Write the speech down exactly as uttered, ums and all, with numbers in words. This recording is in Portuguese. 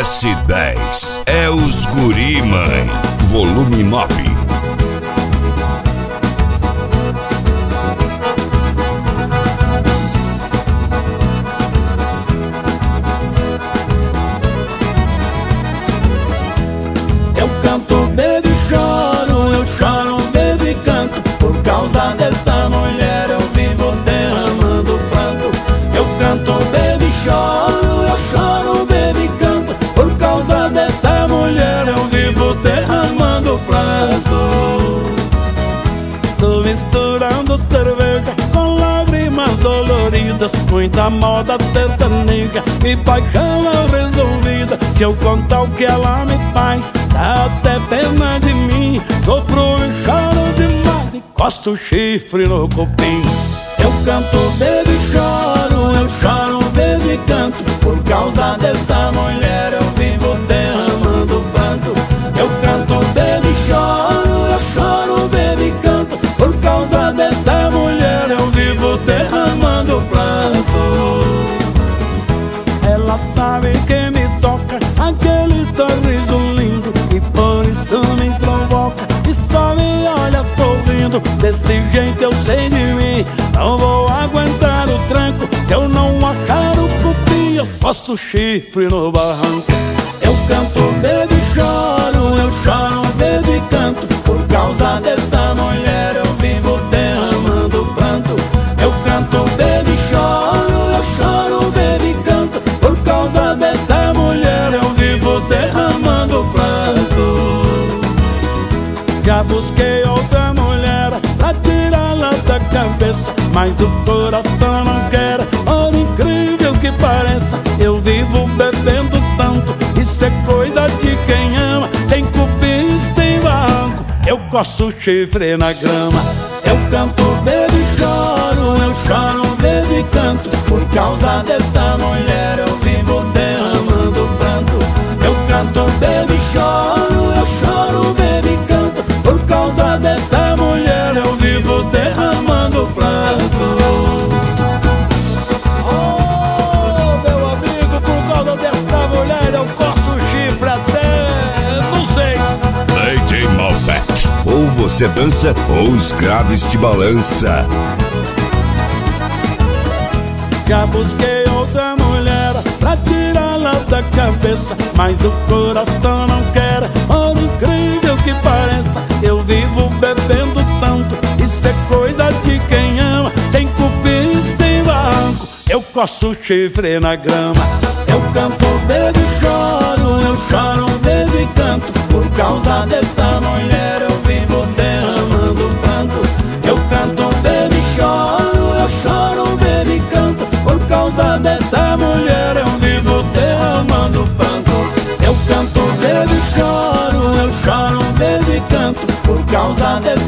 S dez é os Guri Mãe, volume nove. Eu canto, bebo e choro, eu choro, bebo e canto. Por causa desta mulher eu vivo derramando pranto. Eu canto, bebo e choro, eu choro, bebo e canto. Por causa desta mulher eu vivo derramando pranto. Tô misturando cerveja com lágrimas doloridas, muita moda sertaneja e paixão mal resolvida. Se eu contar o que ela me faz, dá até pena de mim. Sofro e choro demais e coço o chifre no cupim. Eu canto, bebo e choro, eu choro, bebo e canto. Por causa desta mulher eu vivo derramando pranto. Eu canto, bebo e choro, eu choro, bebo e canto. Por causa desta mulher eu vivo derramando pranto. Ela sabe que me toca aquele sorriso lindo e por isso me provoca e só me olha sorrindo. Desse jeito eu sei de mim, não vou aguentar o tranco. Se eu não achar o cupim, eu posso o chifre no barranco. Eu canto, bebo e choro, eu choro, bebo e canto. Por causa desta mulher eu vivo derramando pranto. Eu canto, bebo e choro, eu choro, bebo e canto. Por causa desta mulher eu vivo derramando pranto. Já busquei outra mulher pra tirá-la da cabeça, mas o coração não quer, por incrível que pareça. Eu vivo bebendo tanto, isso é coisa de quem ama. Sem cupim, sem barranco, eu coço o chifre na grama. Eu canto, bebo e choro, eu choro, bebo e canto. Por causa desta mulher eu vivo derramando pranto. Eu canto, bebo e choro, eu choro, bebo e canto. Por causa desta mulher eu vivo derramando pranto. Oh, meu amigo, por causa desta mulher eu coço o chifre até... não sei. D J Malbec, ou você dança ou os graves te balança. Já busquei outra mulher pra tirá-la da cabeça, mas o coração não quer, por incrível que pareça. Eu vivo bebendo tanto, isso é coisa de quem ama. Sem cupim, sem barranco, eu coço o chifre na grama. Eu canto, bebo e choro, eu choro, bebo e canto. Por causa desta mulher eu vivo derramando pranto. Eu canto, bebo e choro, eu choro, bebo e canto. Por causa desta mulher eu vivo derramando pranto. Eu canto, bebo e choro, eu choro, bebo e canto. Por causa desta